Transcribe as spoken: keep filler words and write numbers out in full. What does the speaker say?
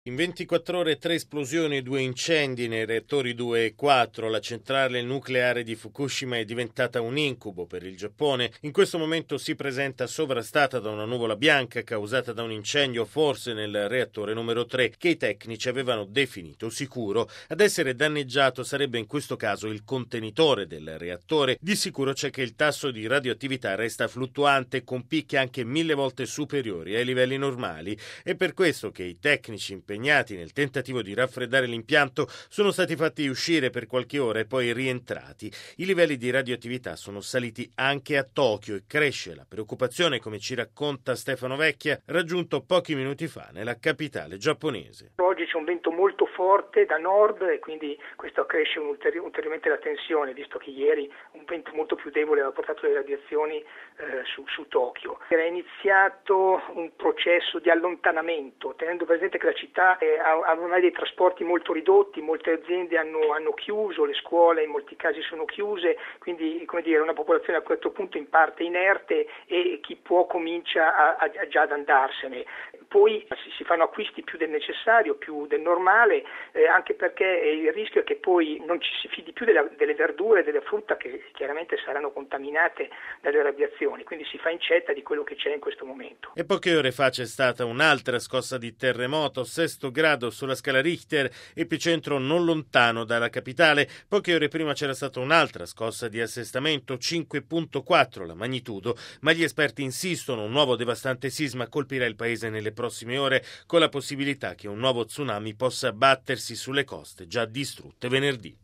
In ventiquattro ore tre esplosioni e due incendi nei reattori due e quattro. La centrale nucleare di Fukushima è diventata un incubo per il Giappone. In questo momento si presenta sovrastata da una nuvola bianca causata da un incendio forse nel reattore numero tre, che i tecnici avevano definito sicuro. Ad essere danneggiato sarebbe in questo caso il contenitore del reattore. Di sicuro c'è che il tasso di radioattività resta fluttuante con picchi anche mille volte superiori ai livelli normali. È per questo che i tecnici impegnati nel tentativo di raffreddare l'impianto sono stati fatti uscire per qualche ora e poi rientrati. I livelli di radioattività sono saliti anche a Tokyo e cresce la preoccupazione, come ci racconta Stefano Vecchia, raggiunto pochi minuti fa nella capitale giapponese. Oggi c'è un vento molto forte da nord e quindi questo accresce ulteri- ulteriormente la tensione, visto che ieri un vento molto più debole aveva portato le radiazioni eh, su, su Tokyo. Era iniziato un processo di allontanamento, tenendo presente che la città ha ormai dei trasporti molto ridotti, molte aziende hanno, hanno chiuso, le scuole in molti casi sono chiuse, quindi come dire, una popolazione a questo punto in parte inerte e chi può comincia a, a, a già ad andarsene. Poi si, si fanno acquisti più del necessario, più del normale, eh, anche perché il rischio è che poi non ci si fidi più della, delle verdure e delle frutta che chiaramente saranno contaminate dalle radiazioni, quindi si fa incetta di quello che c'è in questo momento. E poche ore fa c'è stata un'altra scossa di terremoto, sesto grado sulla scala Richter, epicentro non lontano dalla capitale. Poche ore prima c'era stata un'altra scossa di assestamento, cinque virgola quattro la magnitudo, ma gli esperti insistono, un nuovo devastante sisma colpirà il paese nelle prossime ore, con la possibilità che un nuovo tsunami possa abbattersi sulle coste già distrutte venerdì.